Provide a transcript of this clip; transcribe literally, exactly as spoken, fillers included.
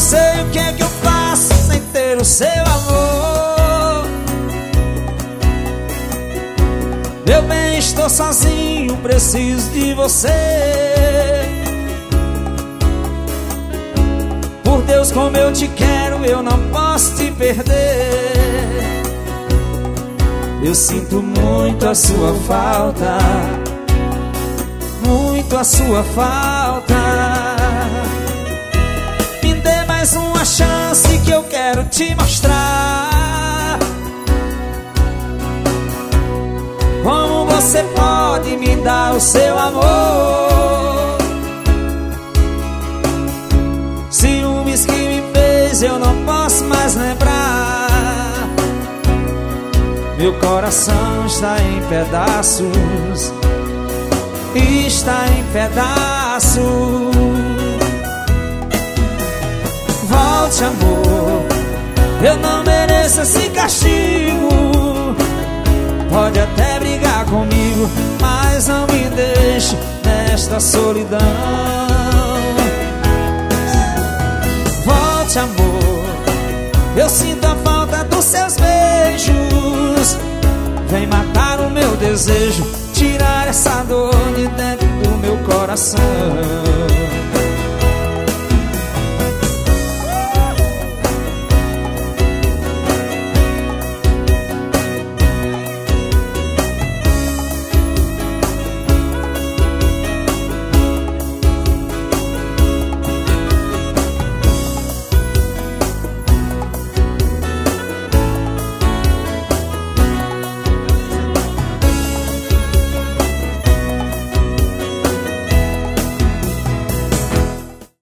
sei o que é que eu faço sem ter o seu amor. Meu bem, estou sozinho, preciso de você. Por Deus, como eu te quero, eu não posso te perder. Eu sinto muito a sua falta, muito a sua falta. Me dê mais uma chance que eu quero te mostrar como você pode me dar o seu amor. Ciúmes que me fez eu não posso mais lembrar. Meu coração está em pedaços, está em pedaços. Volte, amor, eu não mereço esse castigo. Pode até brigar comigo, mas não me deixe nesta solidão. Volte, amor, eu sinto a falta dos seus beijos. Vem matar o meu desejo, tirar essa dor de dentro do meu coração.